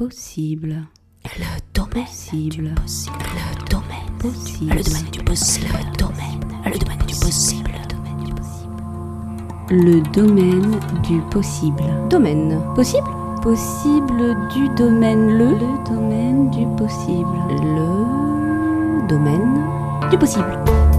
possible. Le domaine Possible. du possible. Le domaine Possible. Le domaine du possible. Le domaine du possible. Le domaine du possible. Domaine. Possible. Possible du domaine. Le domaine du possible. Le domaine du possible.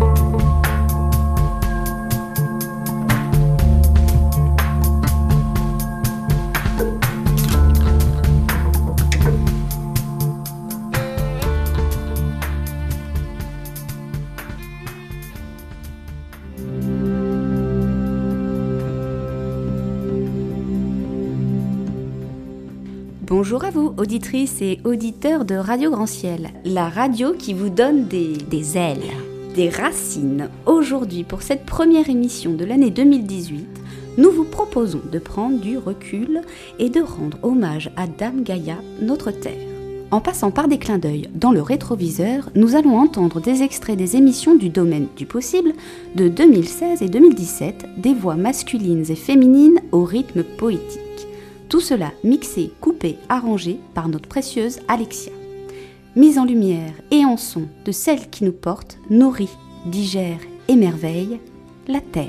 Bonjour à vous, auditrices et auditeurs de Radio Grand Ciel, la radio qui vous donne des ailes, des racines. Aujourd'hui, pour cette première émission de l'année 2018, nous vous proposons de prendre du recul et de rendre hommage à Dame Gaïa, notre terre. En passant par des clins d'œil dans le rétroviseur, nous allons entendre des extraits des émissions du domaine du possible de 2016 et 2017, des voix masculines et féminines au rythme poétique. Tout cela mixé, coupé, arrangé par notre précieuse Alexia. Mise en lumière et en son de celle qui nous porte, nourrit, digère, émerveille, la terre.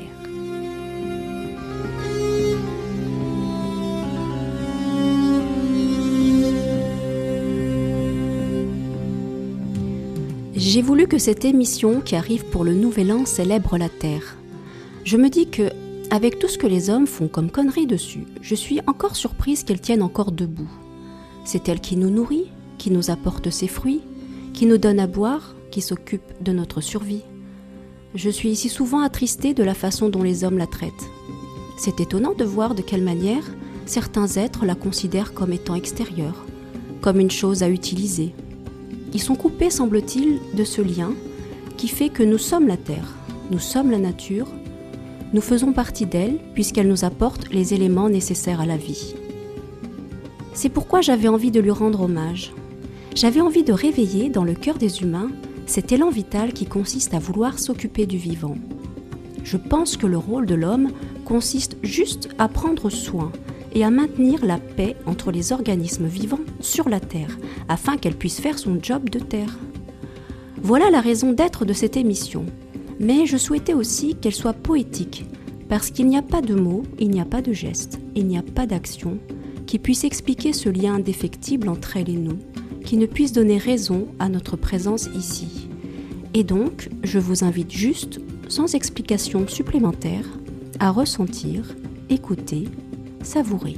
J'ai voulu que cette émission qui arrive pour le Nouvel An célèbre la terre. Je me dis que, avec tout ce que les hommes font comme conneries dessus, je suis encore surprise qu'elle tienne encore debout. C'est elle qui nous nourrit, qui nous apporte ses fruits, qui nous donne à boire, qui s'occupe de notre survie. Je suis si souvent attristée de la façon dont les hommes la traitent. C'est étonnant de voir de quelle manière certains êtres la considèrent comme étant extérieure, comme une chose à utiliser. Ils sont coupés, semble-t-il, de ce lien qui fait que nous sommes la terre, nous sommes la nature. Nous faisons partie d'elle puisqu'elle nous apporte les éléments nécessaires à la vie. C'est pourquoi j'avais envie de lui rendre hommage. J'avais envie de réveiller dans le cœur des humains cet élan vital qui consiste à vouloir s'occuper du vivant. Je pense que le rôle de l'homme consiste juste à prendre soin et à maintenir la paix entre les organismes vivants sur la Terre, afin qu'elle puisse faire son job de terre. Voilà la raison d'être de cette émission. Mais je souhaitais aussi qu'elle soit poétique, parce qu'il n'y a pas de mots, il n'y a pas de gestes, il n'y a pas d'action qui puisse expliquer ce lien indéfectible entre elle et nous, qui ne puisse donner raison à notre présence ici. Et donc, je vous invite juste, sans explication supplémentaire, à ressentir, écouter, savourer.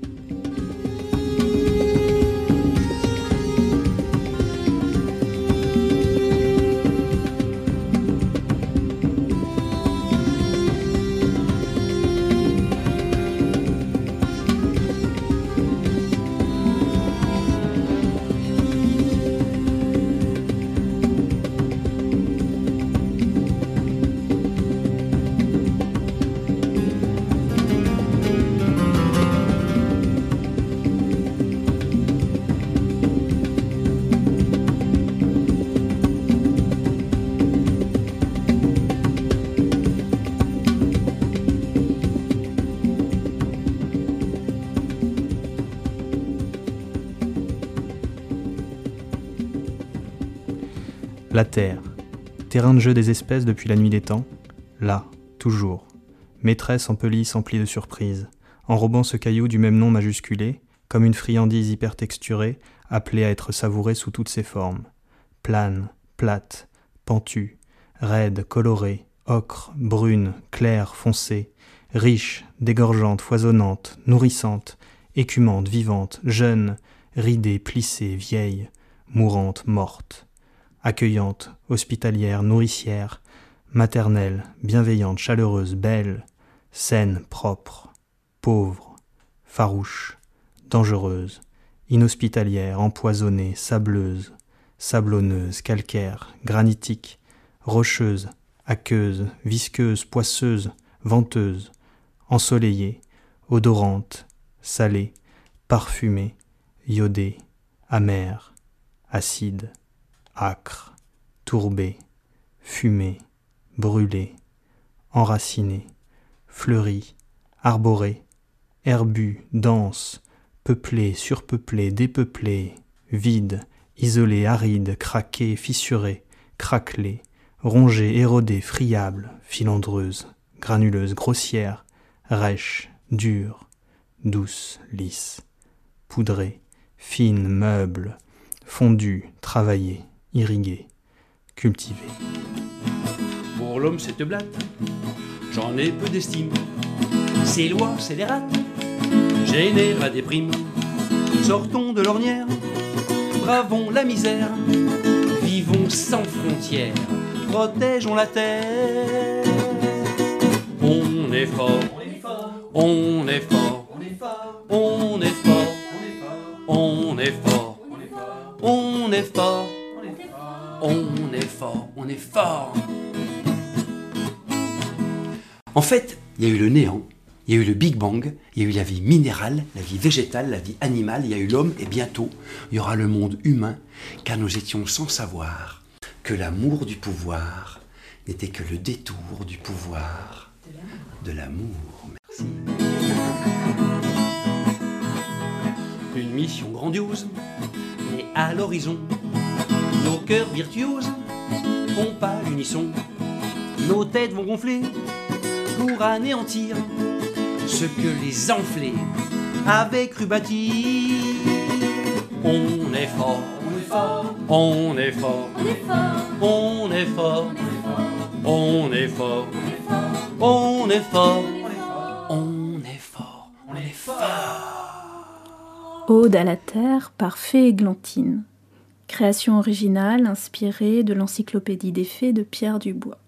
La terre, terrain de jeu des espèces depuis la nuit des temps, là, toujours, maîtresse en pelisse emplie de surprises, enrobant ce caillou du même nom majusculé, comme une friandise hypertexturée, appelée à être savourée sous toutes ses formes. Plane, plate, pentue, raide, colorée, ocre, brune, claire, foncée, riche, dégorgeante, foisonnante, nourrissante, écumante, vivante, jeune, ridée, plissée, vieille, mourante, morte. Accueillante, hospitalière, nourricière, maternelle, bienveillante, chaleureuse, belle, saine, propre, pauvre, farouche, dangereuse, inhospitalière, empoisonnée, sableuse, sablonneuse, calcaire, granitique, rocheuse, aqueuse, visqueuse, poisseuse, venteuse, ensoleillée, odorante, salée, parfumée, iodée, amère, acide, âcre, tourbé, fumé, brûlé, enraciné, fleuri, arboré, herbu, dense, peuplé, surpeuplé, dépeuplé, vide, isolé, aride, craqué, fissuré, craquelé, rongé, érodé, friable, filandreuse, granuleuse, grossière, rêche, dure, douce, lisse, poudrée, fine, meuble, fondue, travaillée, irriguée, cultivée. Pour l'homme cette blatte, j'en ai peu d'estime. Ces lois scélérates génèrent la déprime. Sortons de l'ornière, bravons la misère, vivons sans frontières, protégeons la terre. On est fort, on est fort, on est fort, on est fort, on est fort, on est fort, on est fort. En fait, il y a eu le néant, il y a eu le Big Bang, il y a eu la vie minérale, la vie végétale, la vie animale, il y a eu l'homme et bientôt, il y aura le monde humain, car nous étions sans savoir que l'amour du pouvoir n'était que le détour du pouvoir de l'amour. Merci. Une mission grandiose est à l'horizon. Nos cœurs virtuoses vont à l'unisson. Nos têtes vont gonfler pour anéantir ce que les enflés avaient cru bâtir. On est fort, on est fort, on est fort, on est fort, on est fort, on est fort, on est fort, on est fort. Ode à la terre par Fée Églantine. Création originale inspirée de l'encyclopédie des fées de Pierre Dubois.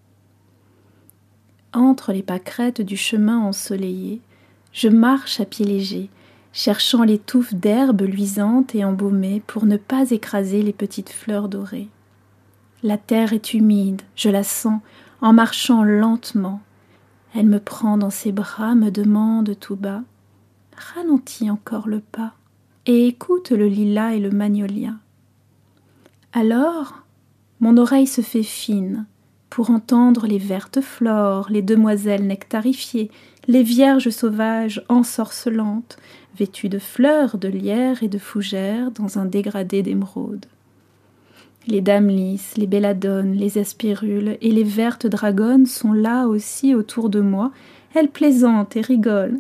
Entre les pâquerettes du chemin ensoleillé, je marche à pied léger, cherchant les touffes d'herbes luisantes et embaumées pour ne pas écraser les petites fleurs dorées. La terre est humide, je la sens, en marchant lentement. Elle me prend dans ses bras, me demande tout bas « Ralentis encore le pas et écoute le lilas et le magnolia. » Alors, mon oreille se fait fine, pour entendre les vertes flores, les demoiselles nectarifiées, les vierges sauvages ensorcelantes, vêtues de fleurs, de lierre et de fougères dans un dégradé d'émeraude. Les dames lisses, les belladones, les aspirules et les vertes dragonnes sont là aussi autour de moi, elles plaisantent et rigolent.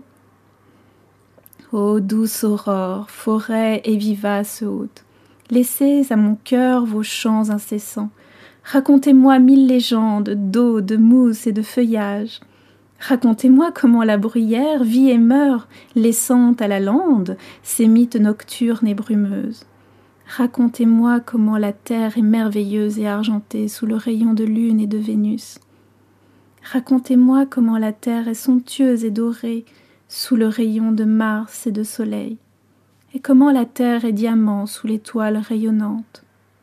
Ô douce aurore, forêt et vivace haute, laissez à mon cœur vos chants incessants. Racontez-moi 1000 légendes d'eau, de mousse et de feuillage. Racontez-moi comment la bruyère vit et meurt, laissant à la lande ses mythes nocturnes et brumeuses. Racontez-moi comment la terre est merveilleuse et argentée sous le rayon de lune et de Vénus. Racontez-moi comment la terre est somptueuse et dorée sous le rayon de Mars et de Soleil, et comment la terre est diamant sous l'étoile rayonnante.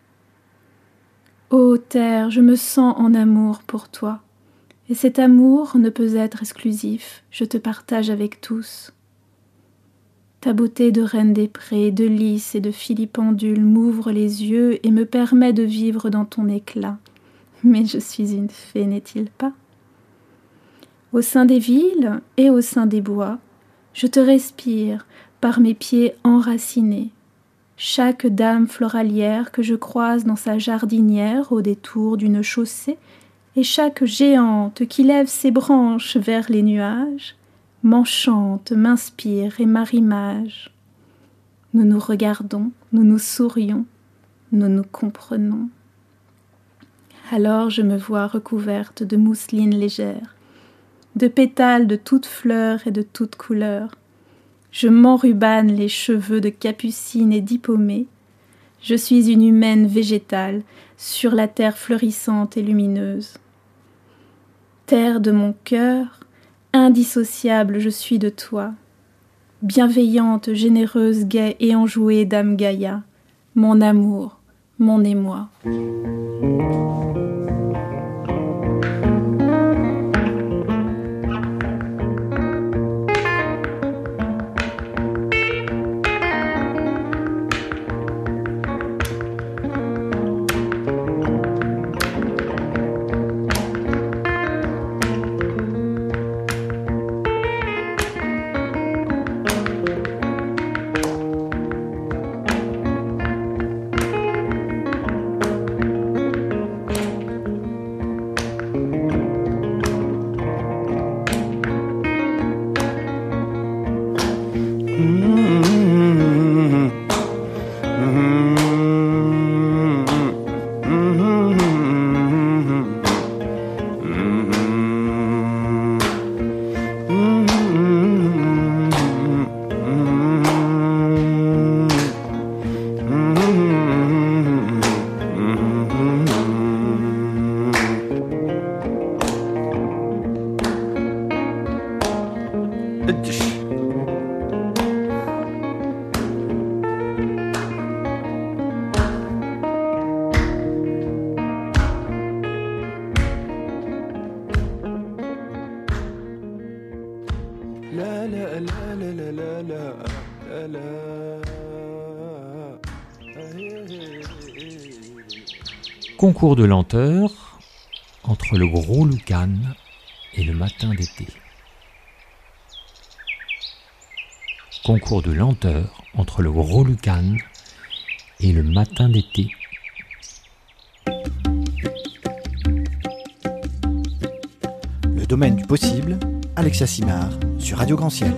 Ô terre, je me sens en amour pour toi, et cet amour ne peut être exclusif, je te partage avec tous. Ta beauté de reine des prés, de lys et de filipendule m'ouvre les yeux et me permet de vivre dans ton éclat. Mais je suis une fée, n'est-il pas? Au sein des villes et au sein des bois, je te respire par mes pieds enracinés. Chaque dame floralière que je croise dans sa jardinière au détour d'une chaussée, et chaque géante qui lève ses branches vers les nuages, m'enchante, m'inspire et m'arrimage. Nous nous regardons, nous nous sourions, nous nous comprenons. Alors je me vois recouverte de mousseline légère, de pétales de toutes fleurs et de toutes couleurs. Je m'enrubane les cheveux de capucine et d'hippomée. Je suis une humaine végétale sur la terre fleurissante et lumineuse. Terre de mon cœur, indissociable je suis de toi. Bienveillante, généreuse, gaie et enjouée dame Gaïa, mon amour, mon émoi. Concours de lenteur entre le gros Lucan et le matin d'été. Concours de lenteur entre le gros Lucan et le matin d'été. Le domaine du possible, Alexia Simard, sur Radio Grand Ciel.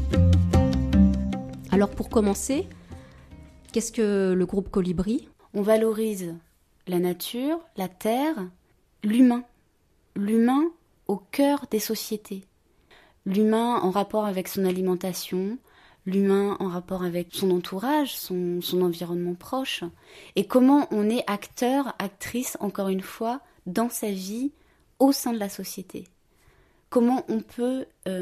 Alors pour commencer, qu'est-ce que le groupe Colibri ? On valorise la nature, la terre, l'humain. L'humain au cœur des sociétés. L'humain en rapport avec son alimentation, l'humain en rapport avec son entourage, son environnement proche. Et comment on est acteur, actrice, encore une fois, dans sa vie, au sein de la société. Comment on peut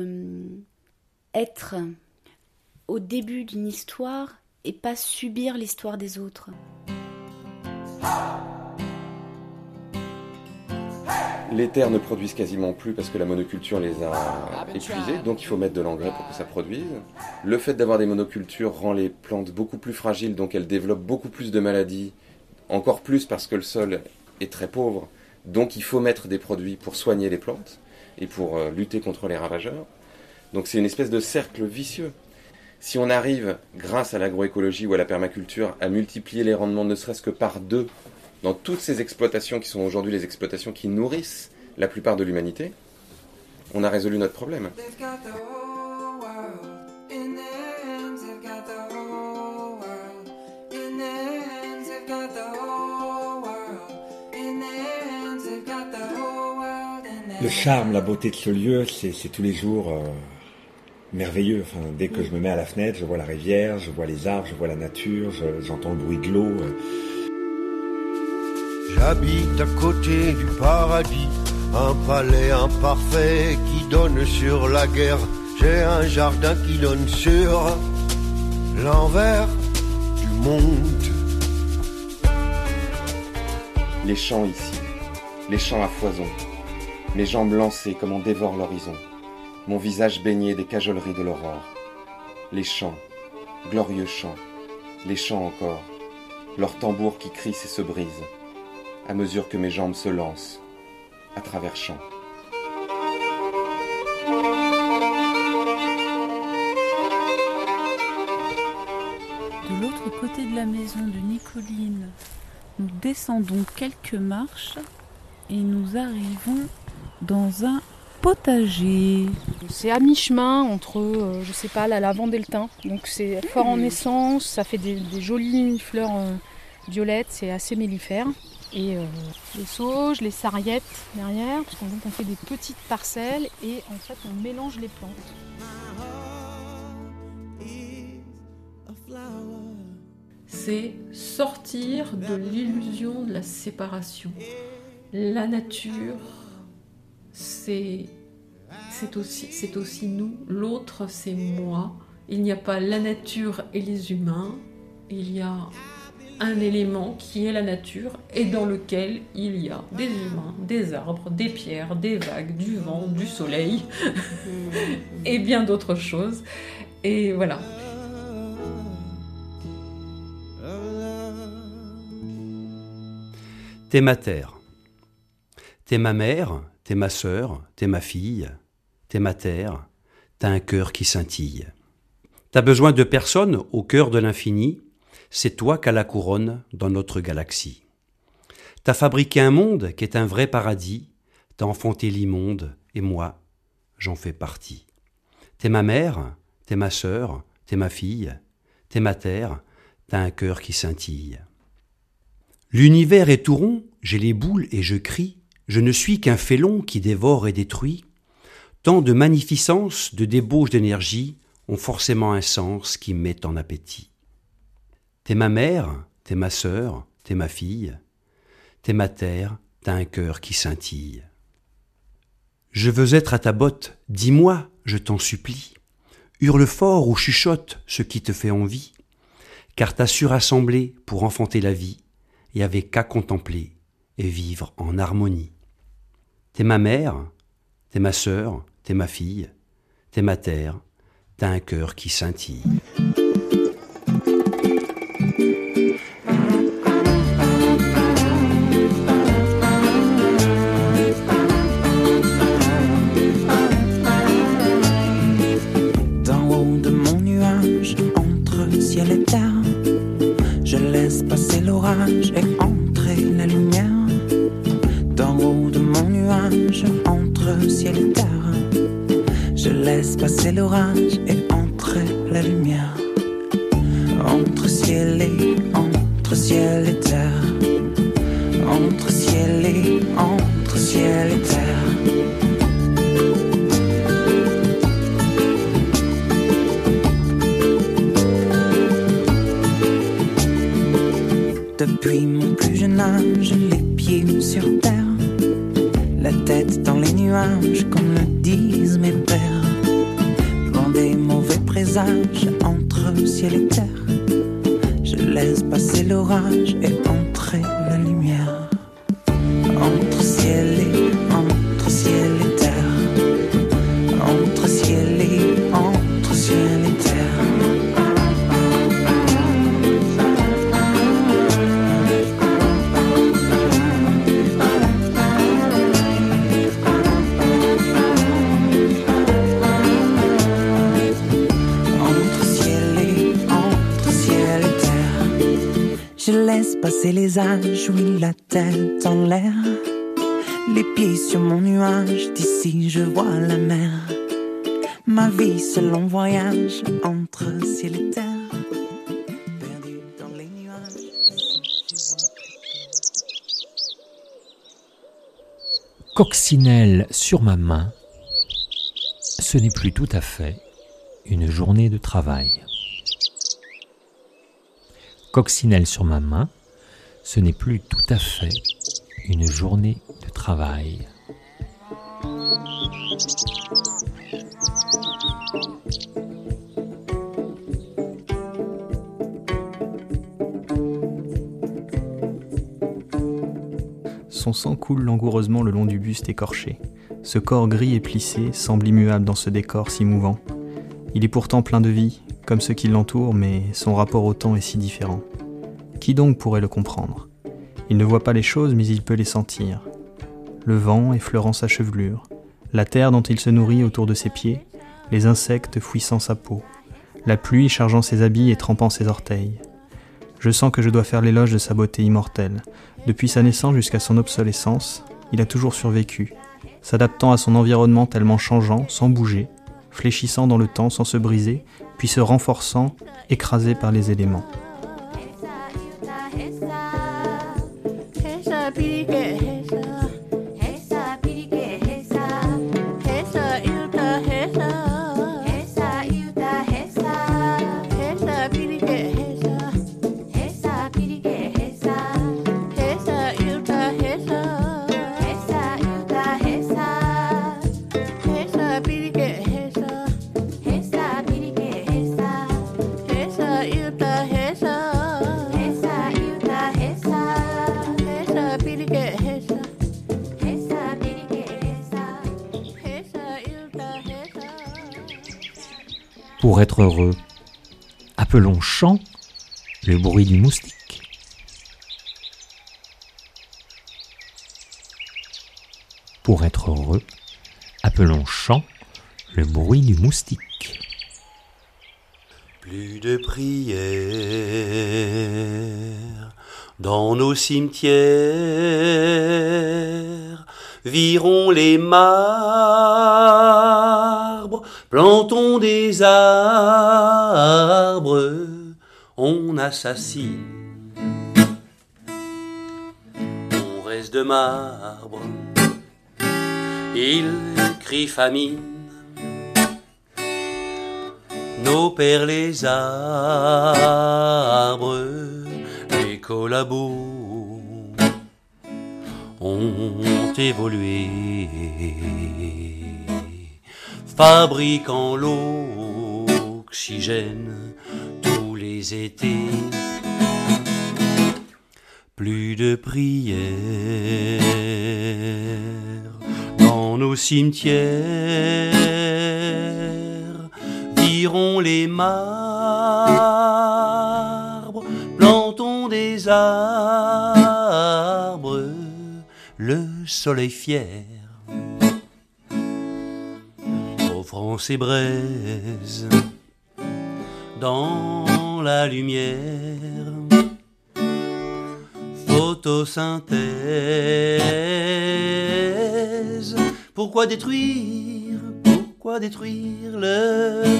être au début d'une histoire et pas subir l'histoire des autres. Les terres ne produisent quasiment plus parce que la monoculture les a épuisées, donc il faut mettre de l'engrais pour que ça produise. Le fait d'avoir des monocultures rend les plantes beaucoup plus fragiles, donc elles développent beaucoup plus de maladies, encore plus parce que le sol est très pauvre, donc il faut mettre des produits pour soigner les plantes et pour lutter contre les ravageurs. Donc c'est une espèce de cercle vicieux. Si on arrive, grâce à l'agroécologie ou à la permaculture, à multiplier les rendements ne serait-ce que par 2 dans toutes ces exploitations qui sont aujourd'hui les exploitations qui nourrissent la plupart de l'humanité, on a résolu notre problème. Le charme, la beauté de ce lieu, c'est tous les jours merveilleux. Enfin, dès que je me mets à la fenêtre, je vois la rivière, je vois les arbres, je vois la nature, j'entends le bruit de l'eau. J'habite à côté du paradis, un palais imparfait qui donne sur la guerre. J'ai un jardin qui donne sur l'envers du monde. Les champs ici, les champs à foison, mes jambes lancées comme on dévore l'horizon, mon visage baigné des cajoleries de l'aurore. Les champs, glorieux champs, les champs encore, leurs tambours qui crissent et se brisent, à mesure que mes jambes se lancent à travers champs. De l'autre côté de la maison de Nicoline, nous descendons quelques marches et nous arrivons dans un potager. C'est à mi-chemin entre, je sais pas, la lavande et le thym. Donc c'est fort en essence, ça fait des jolies fleurs violettes, c'est assez mellifère. Et les sauges, les sarriettes derrière, parce qu'on fait des petites parcelles et en fait on mélange les plantes. C'est sortir de l'illusion de la séparation. La nature, c'est aussi nous, l'autre c'est moi. Il n'y a pas la nature et les humains, il y a un élément qui est la nature et dans lequel il y a des humains, des arbres, des pierres, des vagues, du vent, du soleil et bien d'autres choses. Et voilà. T'es ma terre. T'es ma mère, t'es ma sœur, t'es ma fille, t'es ma terre, t'as un cœur qui scintille. T'as besoin de personne au cœur de l'infini, c'est toi qu'à la couronne dans notre galaxie. T'as fabriqué un monde qui est un vrai paradis, t'as enfanté l'immonde, et moi, j'en fais partie. T'es ma mère, t'es ma sœur, t'es ma fille, t'es ma terre, t'as un cœur qui scintille. L'univers est tout rond, j'ai les boules et je crie, je ne suis qu'un félon qui dévore et détruit. Tant de magnificence, de débauche d'énergie ont forcément un sens qui met en appétit. T'es ma mère, t'es ma sœur, t'es ma fille, t'es ma terre, t'as un cœur qui scintille. Je veux être à ta botte, dis-moi, je t'en supplie, hurle fort ou chuchote ce qui te fait envie, car t'as su rassembler pour enfanter la vie, et avait qu'à contempler et vivre en harmonie. T'es ma mère, t'es ma sœur, t'es ma fille, t'es ma terre, t'as un cœur qui scintille. Je laisse passer l'orage et entrer la lumière. D'en haut de mon nuage, entre ciel et terre. Je laisse passer l'orage et entrer la lumière. Entre ciel et terre. Entre ciel et terre. Depuis mon plus jeune âge, les pieds sur terre, la tête dans les nuages, comme le disent mes pères. Loin des mauvais présages, entre ciel et terre. Je laisse passer l'orage et entrer la lumière. Entre ciel et terre. Entre ciel et terre. Je laisse passer les âges, oui, la tête en l'air. Les pieds sur mon nuage, d'ici je vois la mer. Ma vie, ce long voyage entre ciel et terre. Perdu dans les nuages, Coccinelle sur ma main, ce n'est plus tout à fait une journée de travail. Coccinelle sur ma main, ce n'est plus tout à fait une journée de travail. Son sang coule langoureusement le long du buste écorché. Ce corps gris et plissé semble immuable dans ce décor si mouvant. Il est pourtant plein de vie, comme ceux qui l'entourent, mais son rapport au temps est si différent. Qui donc pourrait le comprendre ? Il ne voit pas les choses, mais il peut les sentir. Le vent effleurant sa chevelure, la terre dont il se nourrit autour de ses pieds, les insectes fouissant sa peau, la pluie chargeant ses habits et trempant ses orteils. Je sens que je dois faire l'éloge de sa beauté immortelle. Depuis sa naissance jusqu'à son obsolescence, il a toujours survécu, s'adaptant à son environnement tellement changeant, sans bouger, fléchissant dans le temps sans se briser, puis se renforçant, écrasé par les éléments. Pour être heureux, appelons chant le bruit du moustique. Pour être heureux, appelons chant le bruit du moustique. Plus de prières dans nos cimetières, virons les marbres, plantons des arbres, on assassine, on reste de marbre, il crie famine. Nos pères les arbres, les collabos ont évolué, fabriquant l'oxygène tous les étés. Plus de prières dans nos cimetières, virons les marbres, plantons des arbres, le soleil fier, offrant ses braises dans la lumière. Photosynthèse. Pourquoi détruire le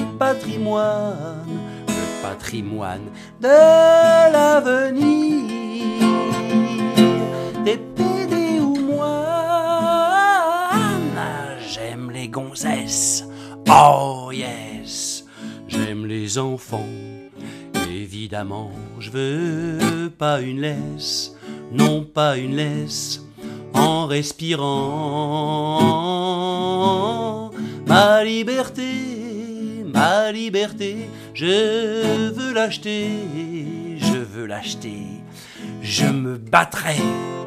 patrimoine de l'avenir? Des PD ou moi, j'aime les gonzesses, oh yes, j'aime les enfants, évidemment, je veux pas une laisse, non pas une laisse, en respirant ma liberté, je veux l'acheter, je me battrai.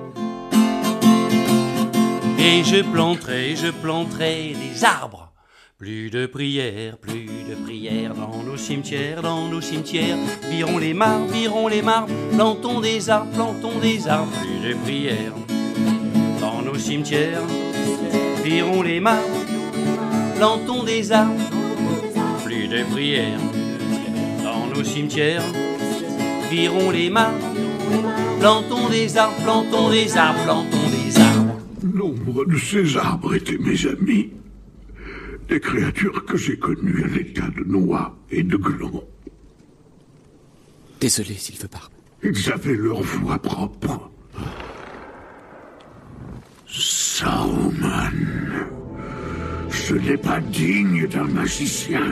Et je planterai des arbres. Plus de prières dans nos cimetières, virons les marbres, plantons des arbres, plus de prières dans nos cimetières, virons les marbres, plantons des arbres, plus de prières dans nos cimetières, virons les marbres, plantons des arbres, Nombre de ces arbres étaient mes amis, des créatures que j'ai connues à l'état de noix et de glands. Désolé, Sylvebarbe. Ils avaient leur voix propre. Saruman, ce n'est pas digne d'un magicien.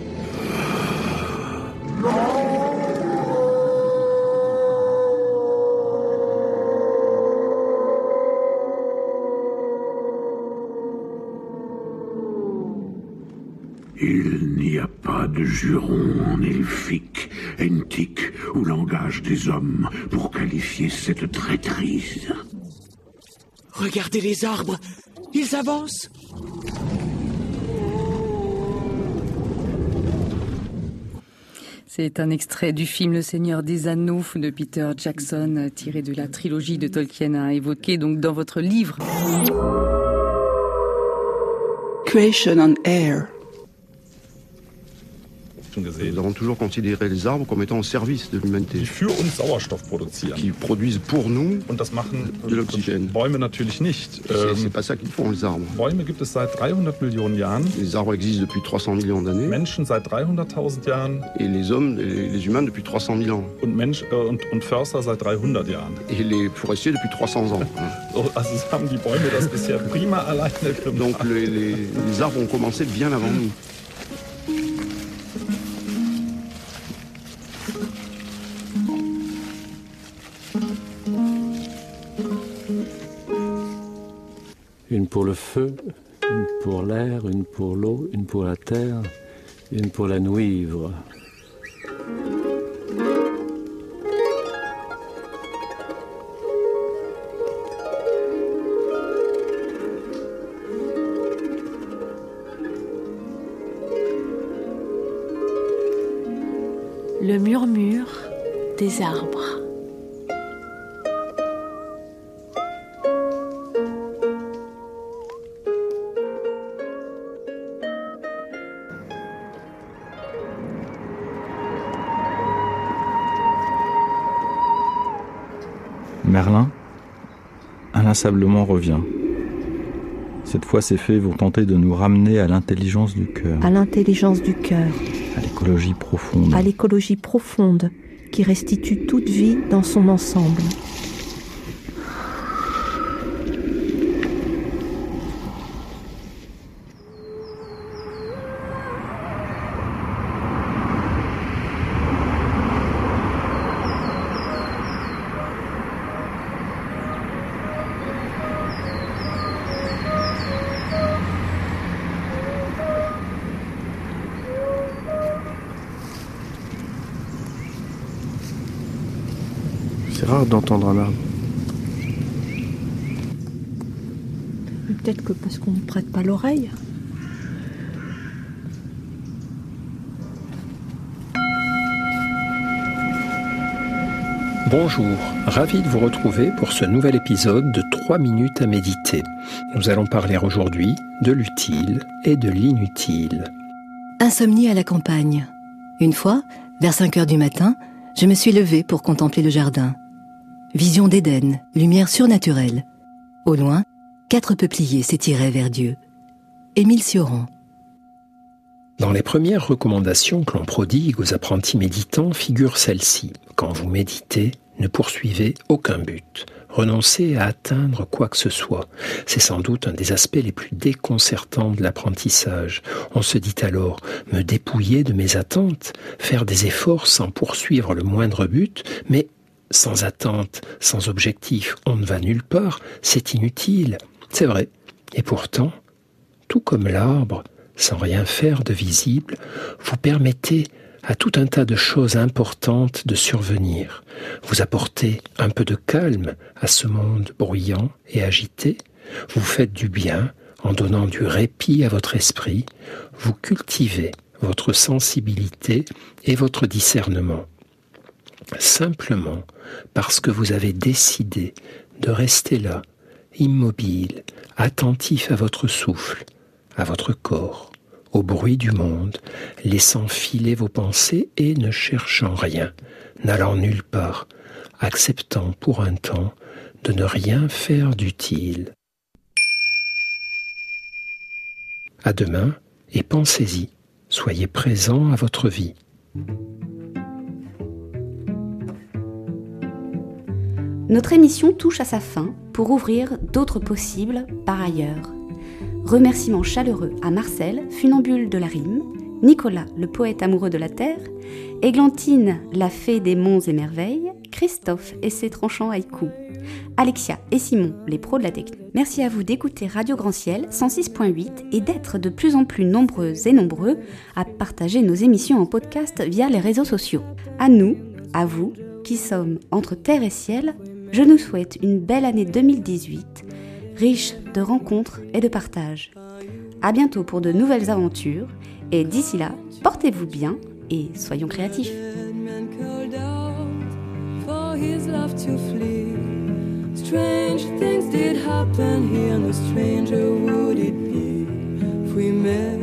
Il n'y a pas de juron en elfique, entique ou langage des hommes pour qualifier cette traîtrise. Regardez les arbres, ils avancent. C'est un extrait du film Le Seigneur des Anneaux de Peter Jackson, tiré de la trilogie de Tolkien à évoquer donc dans votre livre. Creation on Air. Nous avons toujours considéré les arbres comme étant au service de l'humanité. Qui produisent pour nous de l'oxygène. C'est pas ça qu'ils font, les arbres. Les arbres existent depuis 300 millions d'années. Et les hommes, les humains depuis 300 000 ans. Et les forestiers depuis 300 ans. Donc les arbres ont commencé bien avant nous. Une pour le feu, une pour l'air, une pour l'eau, une pour la terre, une pour la nuivre. Le murmure des arbres. Merlin, inlassablement revient. Cette fois, ces fées vont tenter de nous ramener à l'intelligence du cœur. À l'intelligence du cœur. À l'écologie profonde. À l'écologie profonde, qui restitue toute vie dans son ensemble. C'est rare d'entendre un arbre. Peut-être que parce qu'on ne prête pas l'oreille. Bonjour, ravi de vous retrouver pour ce nouvel épisode de 3 minutes à méditer. Nous allons parler aujourd'hui de l'utile et de l'inutile. Insomnie à la campagne. Une fois, Vers 5 heures du matin, je me suis levée pour contempler le jardin. Vision d'Éden, lumière surnaturelle. Au loin, 4 peupliers s'étiraient vers Dieu. Émile Cioran. Dans les premières recommandations que l'on prodigue aux apprentis méditants figure celle-ci. Quand vous méditez, ne poursuivez aucun but. Renoncez à atteindre quoi que ce soit. C'est sans doute un des aspects les plus déconcertants de l'apprentissage. On se dit alors, me dépouiller de mes attentes, faire des efforts sans poursuivre le moindre but, mais sans attente, sans objectif, on ne va nulle part, c'est inutile. C'est vrai. Et pourtant, tout comme l'arbre, sans rien faire de visible, vous permettez à tout un tas de choses importantes de survenir. Vous apportez un peu de calme à ce monde bruyant et agité. Vous faites du bien en donnant du répit à votre esprit. Vous cultivez votre sensibilité et votre discernement. Simplement parce que vous avez décidé de rester là, immobile, attentif à votre souffle, à votre corps, au bruit du monde, laissant filer vos pensées et ne cherchant rien, n'allant nulle part, acceptant pour un temps de ne rien faire d'utile. À demain et pensez-y, soyez présent à votre vie. Notre émission touche à sa fin pour ouvrir d'autres possibles par ailleurs. Remerciements chaleureux à Marcel, funambule de la rime, Nicolas, le poète amoureux de la terre, Églantine, la fée des monts et merveilles, Christophe et ses tranchants haïkus, Alexia et Simon, les pros de la technique. Merci à vous d'écouter Radio Grand Ciel 106.8 et d'être de plus en plus nombreuses et nombreux à partager nos émissions en podcast via les réseaux sociaux. À nous, à vous, qui sommes entre terre et ciel, je nous souhaite une belle année 2018, riche de rencontres et de partages. À bientôt pour de nouvelles aventures, et d'ici là, portez-vous bien et soyons créatifs. Strange things did happen here, no stranger would it be if we met.